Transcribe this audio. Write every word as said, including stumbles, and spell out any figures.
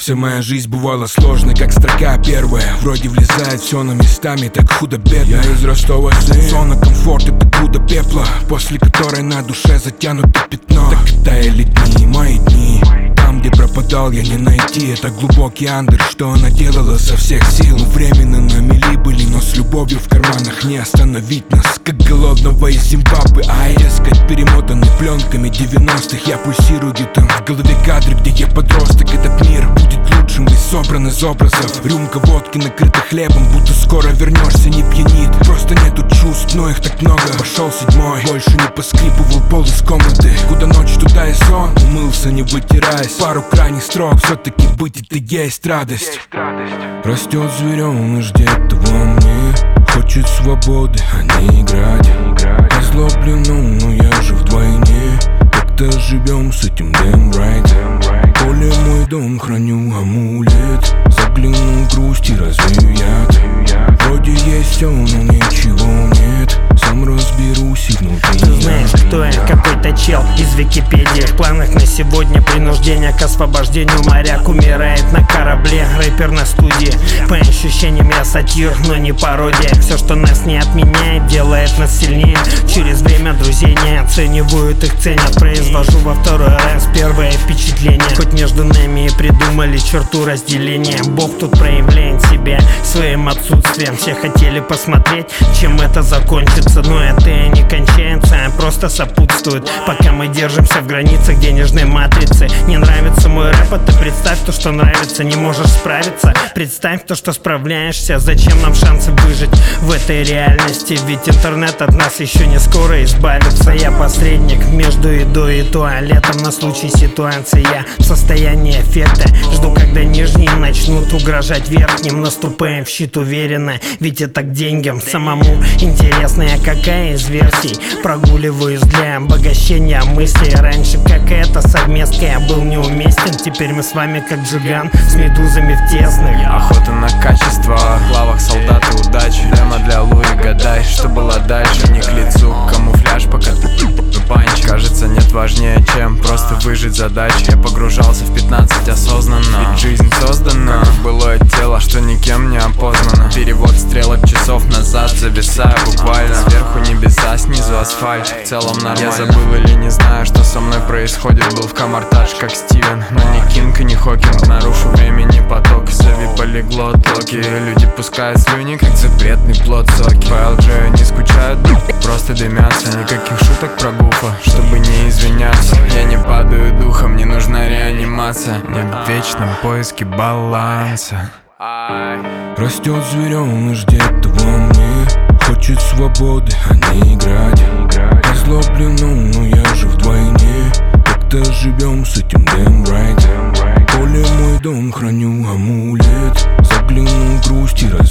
Вся моя жизнь бывала сложной, как строка первая. Вроде влезает все на местами, так худо-бедно. Я из Ростова сын, зона комфорта, это груда пепла, после которой на душе затянуто пятно. Так таяли дни, мои дни. Там, где пропадал, я не найти. Это глубокий андер, что она делала со всех сил. Мы временно на мели были, но с любовью в карманах не остановить нас, как голодного из Зимбабве. А искать перемотанный пленками девяностых. Я пульсирую где-то в голове кадры, где я подросток. Этот мир будет лучшим и собран из образов. Рюмка водки накрыта хлебом, будто скоро вернешься, не пьянит. Просто нету чувств, но их так много. Пошел седьмой, больше не поскрипывал пол из комнаты. Куда ночь, туда и сон. Умылся, не вытираясь. Пару крайних строк, все-таки быть это есть радость. Растет звереныш где-то во мне, хочет свободы, а не играть. Озлоблен, но я же вдвойне. Как-то живем с этим damn right. Поле мой дом, храню амулет. Загляну в грусть и развею яд. Вроде есть все, но ничего нет. Сам разберусь и внутри. Ты знаешь, кто я? Какой-то чел из Википедии. В планах на сегодня принуждение к освобождению. Моряк умирает на корабле, рэпер на студии. По ощущениям я сатир, но не пародия. Все, что нас не отменяет, делает нас сильнее. Через время друзей не оценивают, их ценят. Произвожу во второй раз первое впечатление. Хоть между нами и придумали черту разделения, Бог тут проявляет себя своим отсутствием. Все хотели посмотреть, чем это закончится, но это и не кончается, а просто сопутствует, пока мы держимся в границах денежной матрицы. Не нравится мой рэп, а ты представь то, что нравится. Не можешь справиться, представь то, что справляешься. Зачем нам шансы выжить в этой реальности? Ведь интернет от нас еще не скоро избавится. Я посредник между едой и туалетом. На случай ситуации я в состоянии эффекта. Жду, когда нижние начнут угрожать верхним. Наступаем в щит уверенно, ведь это к деньгам. Самому интересно, я какая из версий прогуливаюсь для обогащения мыслей. Раньше какая-то совместка, я был неуместен. Теперь мы с вами как Джиган с медузами в тесных. Охота на качество, в лавах солдаты удачи. Демо для Луи, гадай, что было дальше. Не к лицу, камуфляж, пока ты панч. Кажется, нет важнее, чем просто выжить задачи. Я погружался в пятнадцать осознанно, ведь жизнь создана, как былое тело, что никем не опознано. Перевод стрелок часов назад, зависаю буквально. Сверху небеса, снизу асфальт, в целом нормально. Я забыл или не знаю, что со мной происходит. Был в камартаж, как Стивен, но не Кинг и не Хокинг. Нарушу времени поток, зови полиглот. Локи, люди пускают слюни, как запретный плод соки. По эл джей не скучают, просто дымятся. Никаких шуток про гуфа, чтобы не извиняться. Я не падаю духом, не нужна реанимация. Не в вечном поиске баланса. Растет звереныш где-то во мне, хочет свободы, а не играть. Озлоблен, но я же вдвойне. Как-то живем с этим damn right. Поле мой дом, храню амулет. Загляну в грусть и развею.